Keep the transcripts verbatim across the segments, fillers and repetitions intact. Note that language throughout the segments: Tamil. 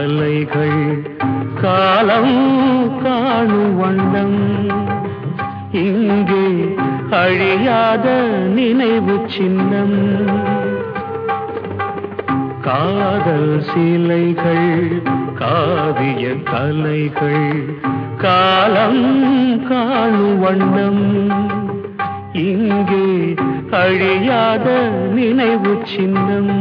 கலைகள் காலம் காணும் வண்ணம் இங்கே அழியாத நினைவு சின்னம் காதல் சிலைகள் காவிய கலைகள் காலம் காணும் வண்ணம் இங்கே அழியாத நினைவு சின்னம்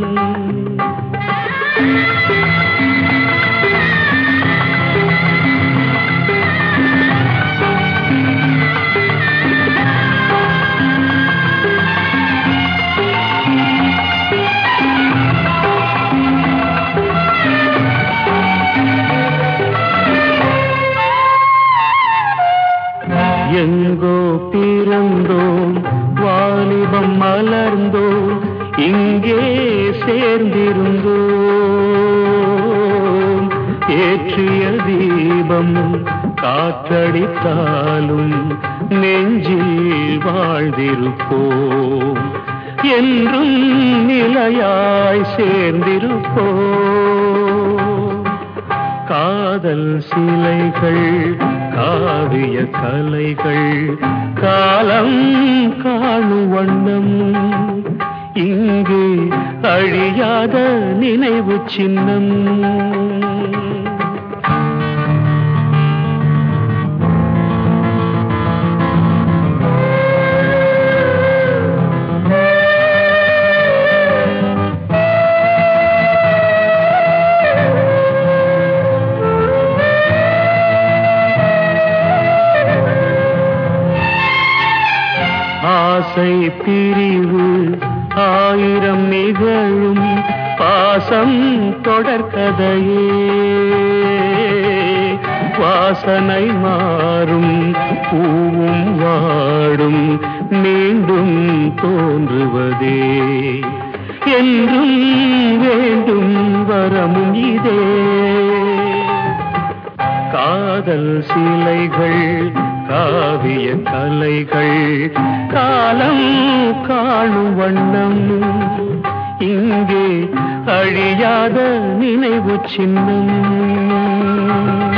எங்கோ பிறந்தோம் வாலிபம் மலர்ந்தோம் இங்கே சேர்ந்திருந்தோம் ஏற்றிய தீபம் காற்றடித்தாலும் நெஞ்சில் வாழ்ந்திருப்போம் என்றும் நிலையாய் சேர்ந்திருப்போம் காதல் சிலைகள் காவிய கலைகள் காலம் காணும் வண்ணம் இங்கே அழியாத நினைவு சின்னம் ஆசை பிரிவு ஆயிரம் நிகழும் பாசம் தொடர்கதையே வாசனை மாறும் பூவும் வாடும் மீண்டும் தோன்றுவதே என்றும் வேண்டும் வரமும் இதே காதல் சிலைகள் காவிய கலைகள் காலம் காணும் வண்ணம் இங்கே அழியாத நினைவு சின்னம்